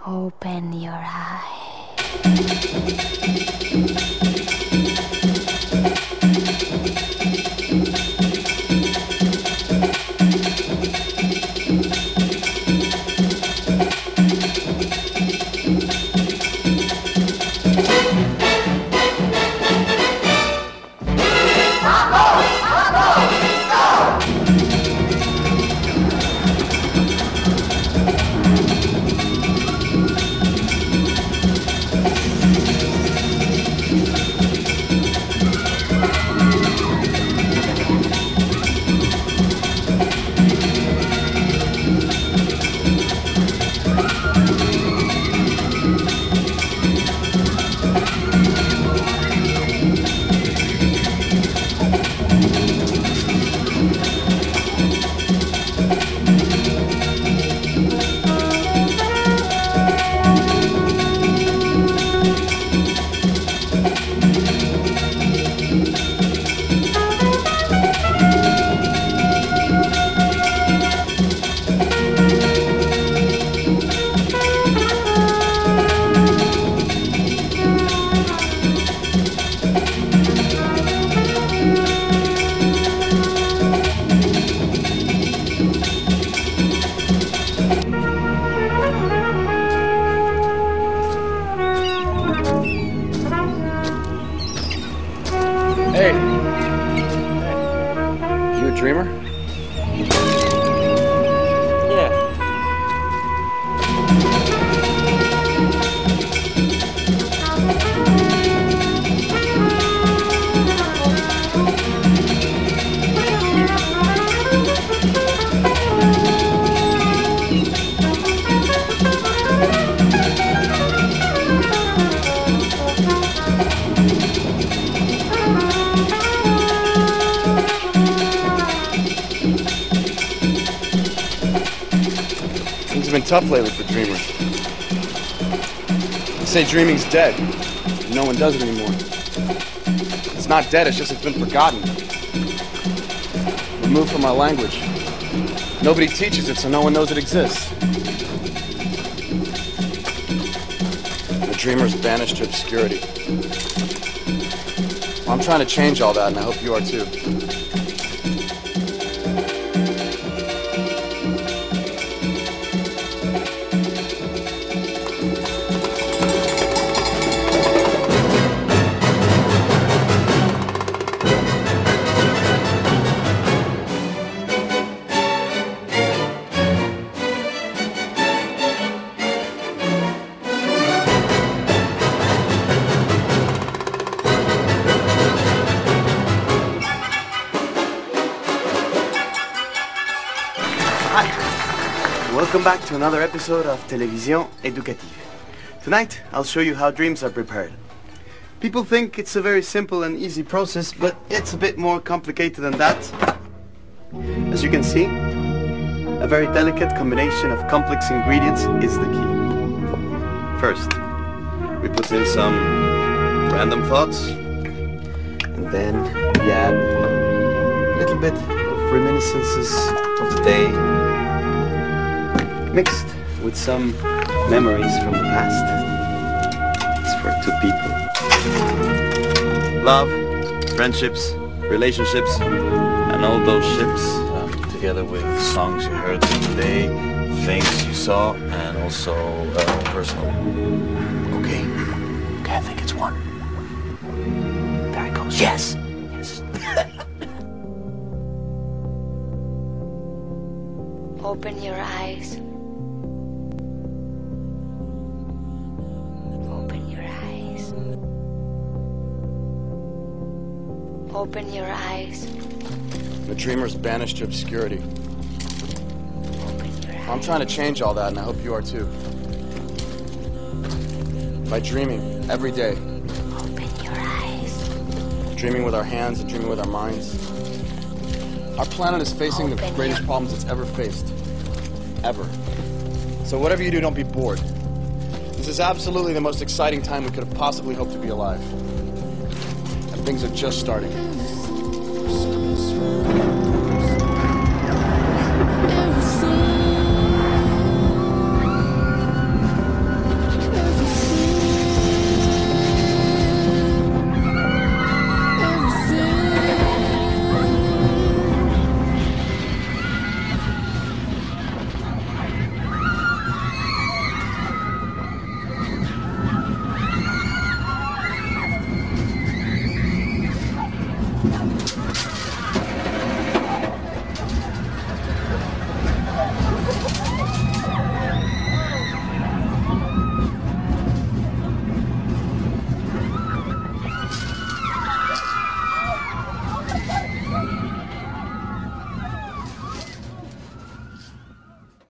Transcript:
Open your eyes. Hey. You a dreamer? Yeah. Things have been tough lately for dreamers. They say dreaming's dead. No one does it anymore. It's not dead, it's just it's been forgotten. Removed from our language. Nobody teaches it, so no one knows it exists. The dreamer's banished to obscurity. Well, I'm trying to change all that, and I hope you are too. Welcome back to another episode of Télévision Éducative. Tonight, I'll show you how dreams are prepared. People think it's a very simple and easy process, but it's a bit more complicated than that. As you can see, a very delicate combination of complex ingredients is the key. First, we put in some random thoughts, and then we add a little bit of reminiscences of the day, mixed with some memories from the past. It's for two people. Love, friendships, relationships, and all those ships, together with songs you heard today, things you saw, and also personal. Okay, I think it's one. There it goes. Yes! Yes. Open your eyes. Open your eyes. Open your eyes. The dreamer's banished to obscurity. Open your eyes. I'm trying to change all that, and I hope you are too. By dreaming every day. Open your eyes. Dreaming with our hands and dreaming with our minds. Our planet is facing the greatest problems it's ever faced. Ever. So whatever you do, don't be bored. This is absolutely the most exciting time we could have possibly hoped to be alive. And things are just starting.